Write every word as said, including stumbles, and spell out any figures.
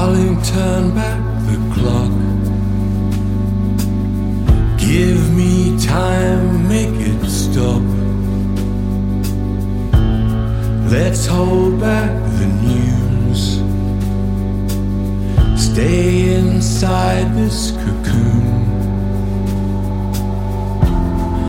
Darling, turn back the clock. Give me time, make it stop. Let's hold back the news. Stay inside this cocoon.